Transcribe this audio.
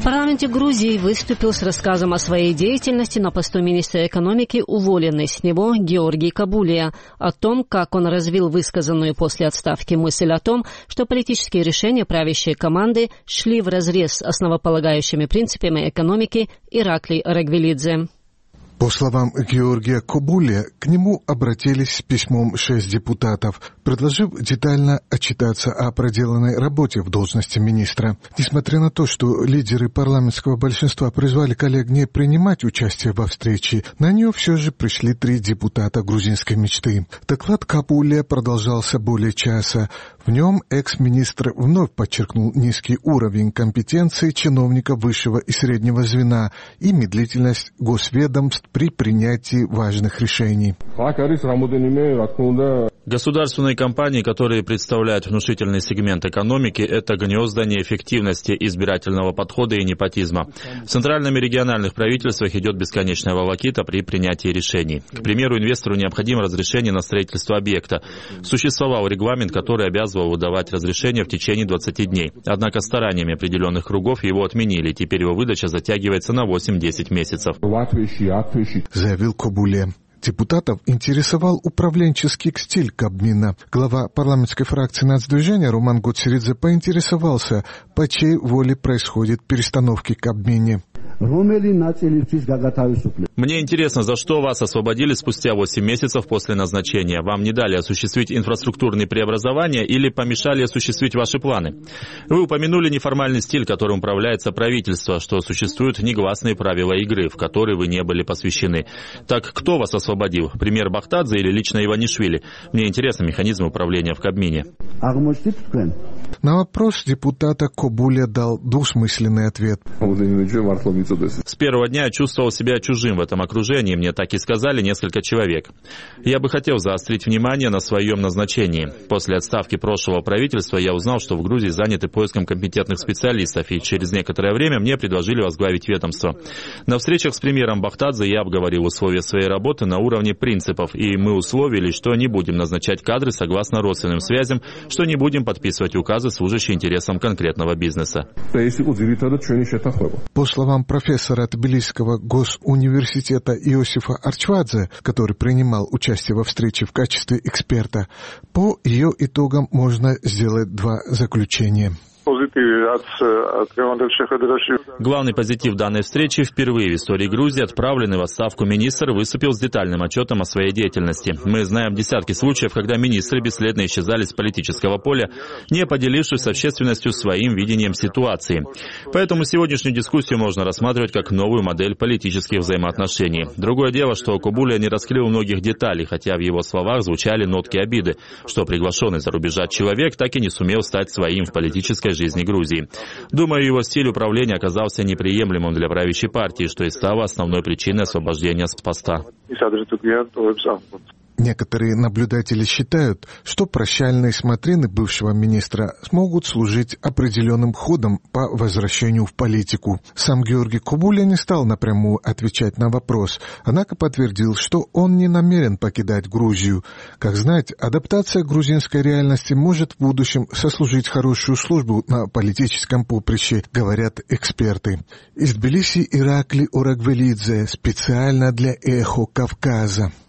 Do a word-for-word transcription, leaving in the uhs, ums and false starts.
В парламенте Грузии выступил с рассказом о своей деятельности на посту министра экономики, уволенный с него Георгий Кобулия, о том, как он развил высказанную после отставки мысль о том, что политические решения правящей команды шли вразрез с основополагающими принципами экономики Ираклий Орагвелидзе. По словам Георгия Кобулия, к нему обратились с письмом шесть депутатов, предложив детально отчитаться о проделанной работе в должности министра. Несмотря на то, что лидеры парламентского большинства призвали коллег не принимать участие во встрече, на нее все же пришли три депутата грузинской мечты. Доклад Кобулия продолжался более часа. В нем экс-министр вновь подчеркнул низкий уровень компетенции чиновников высшего и среднего звена и медлительность госведомств при принятии важных решений. Государственные компании, которые представляют внушительный сегмент экономики, это гнезда неэффективности, избирательного подхода и непотизма. В центральном и региональных правительствах идет бесконечная волокита при принятии решений. К примеру, инвестору необходимо разрешение на строительство объекта. Существовал регламент, который обязывал выдавать разрешение в течение двадцати дней. Однако стараниями определенных кругов его отменили. Теперь его выдача затягивается на восемь-десять месяцев. Заявил Кобулия. Депутатов интересовал управленческий стиль Кабмина. Глава парламентской фракции нацдвижения Роман Гоцеридзе поинтересовался, по чьей воле происходят перестановки в Кабмине. Мне интересно, за что вас освободили спустя восемь месяцев после назначения? Вам не дали осуществить инфраструктурные преобразования или помешали осуществить ваши планы? Вы упомянули неформальный стиль, которым управляется правительство, что существуют негласные правила игры, в которые вы не были посвящены. Так кто вас освободил? Премьер Бахтадзе или лично Иванишвили? Мне интересны механизмы управления в Кабмине. На вопрос депутата Кобулия дал двусмысленный ответ. С первого дня я чувствовал себя чужим в этом окружении, мне так и сказали несколько человек. Я бы хотел заострить внимание на своем назначении. После отставки прошлого правительства я узнал, что в Грузии заняты поиском компетентных специалистов, и через некоторое время мне предложили возглавить ведомство. На встречах с премьером Бахтадзе я обговорил условия своей работы на уровне принципов, и мы условились, что не будем назначать кадры согласно родственным связям, что не будем подписывать указы, служащие интересам конкретного бизнеса. По словам профессора Тбилисского госуниверситета Иосифа Арчвадзе, который принимал участие во встрече в качестве эксперта, по ее итогам можно сделать два заключения. Главный позитив данной встречи: впервые в истории Грузии отправленный в отставку министр выступил с детальным отчетом о своей деятельности. Мы знаем десятки случаев, когда министры бесследно исчезали с политического поля, не поделившись с общественностью своим видением ситуации. Поэтому сегодняшнюю дискуссию можно рассматривать как новую модель политических взаимоотношений. Другое дело, что Кобулия не раскрыл многих деталей, хотя в его словах звучали нотки обиды, что приглашенный за рубежа человек так и не сумел стать своим в политической жизни Грузии. Думаю, его стиль управления оказался неприемлемым для правящей партии, что и стало основной причиной освобождения с поста. Некоторые наблюдатели считают, что прощальные смотрины бывшего министра смогут служить определенным ходом по возвращению в политику. Сам Георгий Кобулия не стал напрямую отвечать на вопрос, однако подтвердил, что он не намерен покидать Грузию. Как знать, адаптация к грузинской реальности может в будущем сослужить хорошую службу на политическом поприще, говорят эксперты. Из Тбилиси Ираклий Орагвелидзе специально для «Эхо Кавказа».